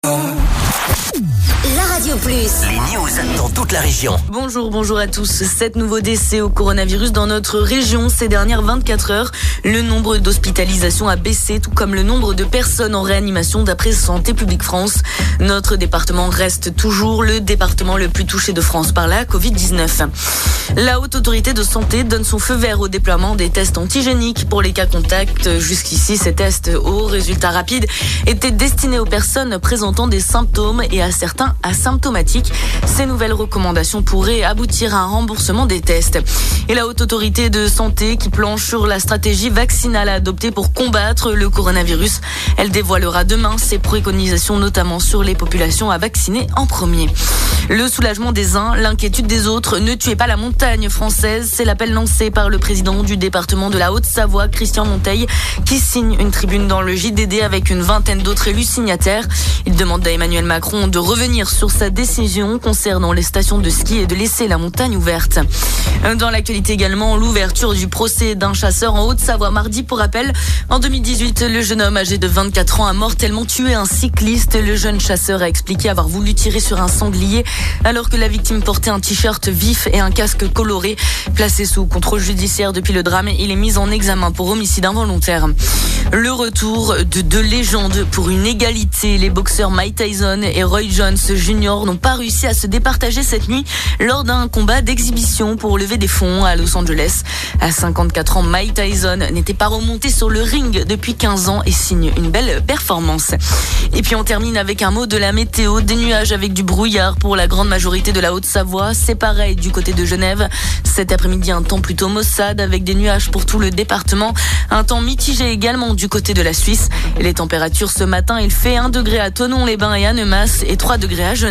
La Radio Plus. Les news dans toute la région. Bonjour à tous. 7 nouveaux décès au coronavirus dans notre région ces dernières 24 heures. Le nombre d'hospitalisations a baissé, tout comme le nombre de personnes en réanimation d'après Santé publique France. Notre département reste toujours le département le plus touché de France par la Covid-19. La Haute Autorité de Santé donne son feu vert au déploiement des tests antigéniques pour les cas contacts. Jusqu'ici, ces tests aux résultats rapides étaient destinés aux personnes présentant des symptômes et à certains asymptomatiques. Ces nouvelles recommandations pourraient aboutir à un remboursement des tests. Et la Haute Autorité de Santé qui planche sur la stratégie vaccinale à adopter pour combattre le coronavirus. Elle dévoilera demain ses préconisations, notamment sur les populations à vacciner en premier. Le soulagement des uns, l'inquiétude des autres. Ne tuez pas la montagne française. C'est l'appel lancé par le président du département de la Haute-Savoie, Christian Monteil, qui signe une tribune dans le JDD avec une vingtaine d'autres élus signataires. Il demande à Emmanuel Macron de revenir sur sa décision concernant les stations de ski et de laisser la montagne ouverte. Dans l'actualité également, l'ouverture du procès d'un chasseur en Haute-Savoie mardi. Pour rappel, en 2018, le jeune homme âgé de 24 ans a mortellement tué un cycliste. Le jeune chasseur a expliqué avoir voulu tirer sur un sanglier alors que la victime portait un t-shirt vif et un casque coloré. Placé sous contrôle judiciaire depuis le drame, il est mis en examen pour homicide involontaire. Le retour de deux légendes pour une égalité. Les boxeurs Mike Tyson et Roy Jones Jr. n'ont pas réussi à se départager cette nuit lors d'un combat d'exhibition pour lever des fonds à Los Angeles. À 54 ans, Mike Tyson n'était pas remonté sur le ring depuis 15 ans et signe une belle performance. Et puis on termine avec un mot de la météo. Des nuages avec du brouillard pour la grande majorité de la Haute-Savoie. C'est pareil du côté de Genève. Cet après-midi, un temps plutôt maussade avec des nuages pour tout le département. Un temps mitigé également du côté de la Suisse. Et les températures ce matin, il fait 1 degré à Thonon-les-Bains et à Annemasse et 3 degrés à Genève.